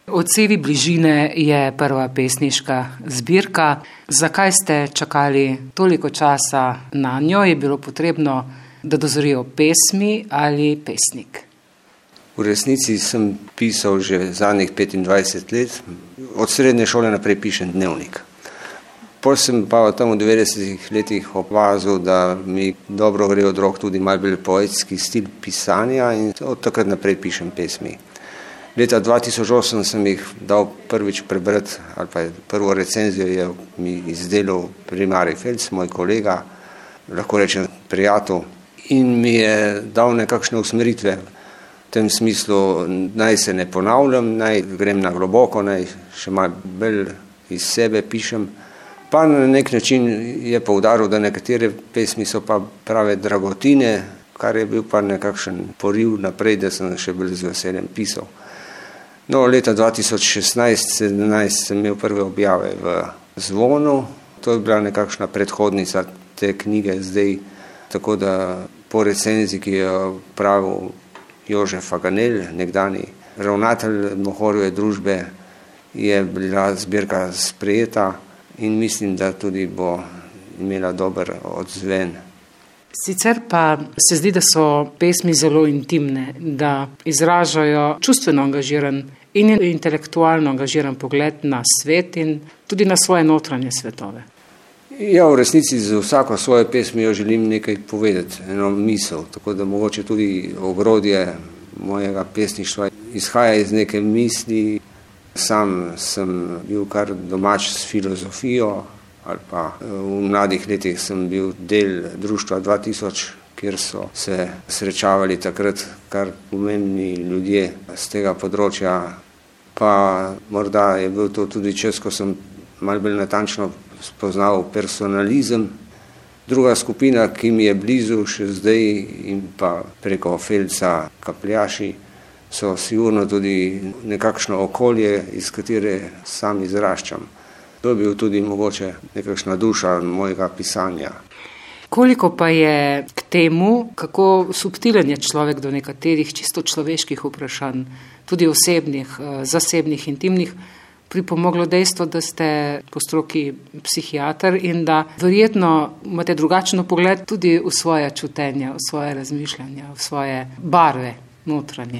Odsevi bližine je prva pesniška zbirka. Zakaj ste čakali toliko časa na njo? Je bilo potrebno, da dozorijo pesmi ali pesnik? V resnici sem pisal že zadnjih 25 let. Od srednje šole naprej pišem dnevnik. Potem sem pa tam v 90 letih opazil, da mi dobro gre od rok tudi malo bolj poetski stil pisanja in od takrat naprej pišem pesmi. Leta 2008 sem jih dal prvič prebrati, ali pa prvo recenzijo je mi izdelal Primari Felc, moj kolega, lahko rečem prijatelj, in mi je dal nekakšne usmeritve v tem smislu, naj se ne ponavljam, naj grem na globoko, naj še malo bolj iz sebe pišem. Pa na nek način je poudaril, da nekatere pesmi so pa prave dragotine, kar je bil pa nekakšen poriv naprej, da sem še bolj z veseljem pisal. No, leta 2016-17 sem imel prve objave v Zvonu, to je bila nekakšna predhodnica te knjige zdaj, tako da po recenziji, ki je pravil Jožef Faganel, nekdani ravnatelj Mohorjeve družbe, je bila zbirka sprejeta in mislim, da tudi bo imela dober odzven. Sicer pa se zdi, da so pesmi zelo intimne, da izražajo čustveno angažiran in intelektualno angažiran pogled na svet in tudi na svoje notranje svetove. Ja, v resnici z vsako svojo pesmijo želim nekaj povedati, eno misel, tako da mogoče tudi ogrodje mojega pesništva izhaja iz neke misli. Sam sem bil kar domač s filozofijo, ali pa v mladih letih sem bil del društva 2000, kjer so se srečavali takrat kar pomembni ljudje z tega področja. Pa morda je bil to tudi čas, ko sem malo bolj natančno spoznal personalizem. Druga skupina, ki mi je blizu še zdaj in pa preko Felca Kapljaši, so sigurno tudi nekakšno okolje, iz katere sam izraščam. To je bil tudi mogoče nekakšna duša mojega pisanja. Koliko pa je k temu, kako subtilen je človek do nekaterih čisto človeških vprašanj, tudi osebnih, zasebnih, intimnih, pripomoglo dejstvo, da ste po stroki psihiater in da verjetno imate drugačen pogled tudi v svoje čutenja, v svoje razmišljanja, v svoje barve notranje.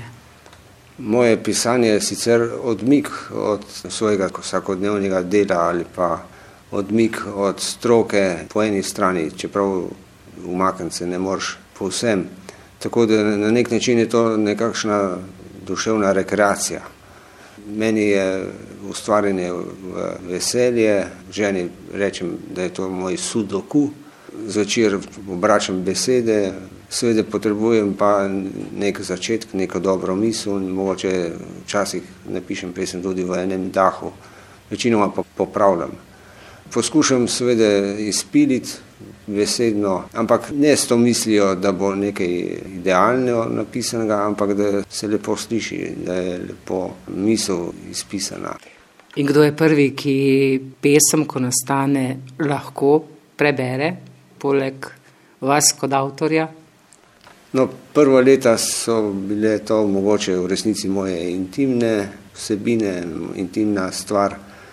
Moje pisanje je sicer odmik od svojega vsakodnevnega dela ali pa odmik od stroke po eni strani, čeprav umakniti se ne moreš povsem. Tako da na nek način je to nekakšna duševna rekreacija. Meni je ustvarjanje v veselje, ženi rečem, da je to moj sudoku, zvečer obračam besede, seveda potrebujem pa nek začetek, neko dobro misel in mogoče včasih napišem pesem tudi v enem dahu, večinoma pa popravljam. Poskušam seveda izpiliti besedno, ampak ne s to mislijo, da bo nekaj idealno napisanega, ampak da se lepo sliši, da je lepo misel izpisana. In kdo je prvi, ki pesem, ko nastane, lahko prebere, poleg vas kot avtorja? No, prva leta so bile to mogoče v resnici moje intimne vsebine, intimna stvar.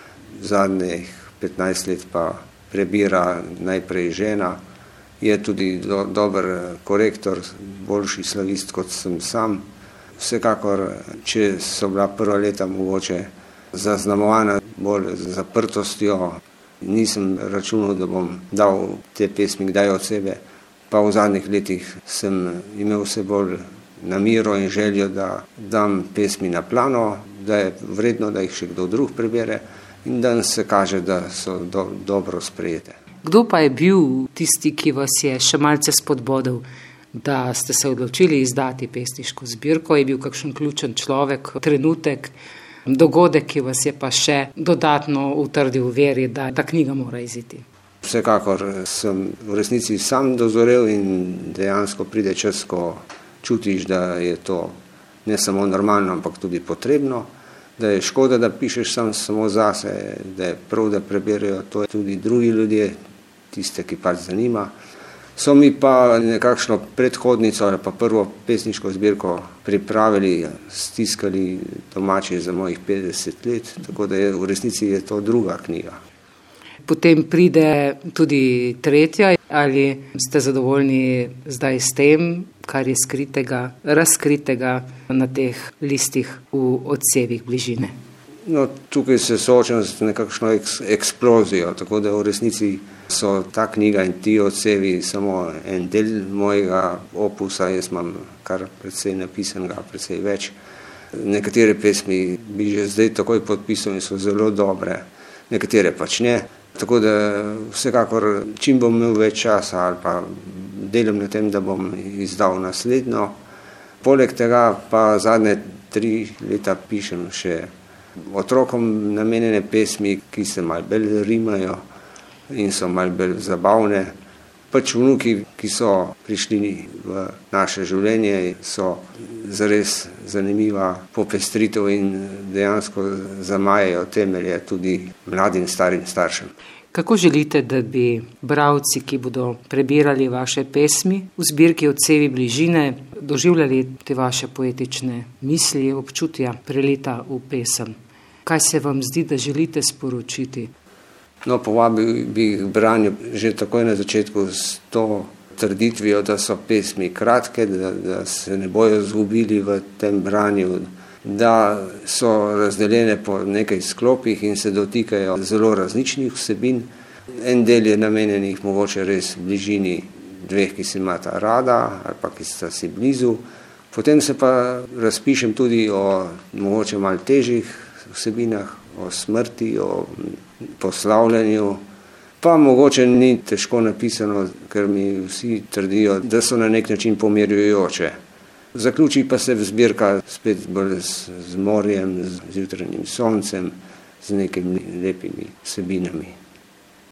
Zadnjih 15 let pa prebira najprej žena. Je tudi dober korektor, boljši slavist kot sem sam. Vsekakor, če so bila prva leta mogoče zaznamovana bolj z zaprtostjo, nisem računal, da bom dal te pesmi kdaj od sebe. Pa v zadnjih letih sem imel vse bolj namero in željo, da dam pesmi na plano, da je vredno, da jih še kdo drug prebere in da se kaže, da so dobro sprejete. Kdo pa je bil tisti, ki vas je še malce spodbodel, da ste se odločili izdati pesniško zbirko? Je bil kakšen ključen človek, trenutek, dogodek, ki vas je pa še dodatno utrdil v veri, da ta knjiga mora iziti? Vsekakor sem v resnici sam dozorel in dejansko pride čas, ko čutiš, da je to ne samo normalno, ampak tudi potrebno, da je škoda, da pišeš samo zase, da je prav, da preberejo to tudi drugi ljudje, tiste, ki pač zanima. So mi pa nekakšno predhodnico ali pa prvo pesniško zbirko pripravili, stiskali domači za mojih 50 let, tako da v resnici je to druga knjiga. Potem pride tudi tretja. Ali ste zadovoljni zdaj s tem, kar je skritega, razkritega na teh listih v Odsevih bližine? No, tukaj se soočam z nekakšno eksplozijo, tako da v resnici so ta knjiga in ti odsevi samo en del mojega opusa. Jaz imam kar precej napisanega, precej več. Nekatere pesmi bi že zdaj takoj podpisal in so zelo dobre, nekatere pač ne. Tako da vsekakor, čim bom imel več časa ali pa delam na tem, da bom izdal naslednjo. Poleg tega pa zadnje 3 leta pišem še otrokom namenjene pesmi, ki se malo bolj rimajo in so malo bolj zabavne. Pač vnuki, ki so prišli v naše življenje, so zares zanimiva popestritev in dejansko zamajajo temelje tudi mladim starim staršem. Kako želite, da bi bralci, ki bodo prebirali vaše pesmi v zbirki Odsevi bližine, doživljali te vaše poetične misli, občutja prelita v pesem? Kaj se vam zdi, da želite sporočiti? No, povabil bi k branju že takoj na začetku s to trditvijo, da so pesmi kratke, da se ne bojo zgubili v tem branju, da so razdeljene po nekaj sklopih in se dotikajo zelo različnih vsebin. En del je namenjenih mogoče res bližini dveh, ki se imata rada ali pa ki sta si blizu. Potem se pa razpišem tudi o mogoče malo težjih vsebinah, o smrti, o poslavljanju, pa mogoče ni težko napisano, ker mi vsi trdijo, da so na nek način pomirjujoče. Zaključi pa se zbirka spet bolj z morjem, z jutranjim soncem, z nekimi lepimi vsebinami.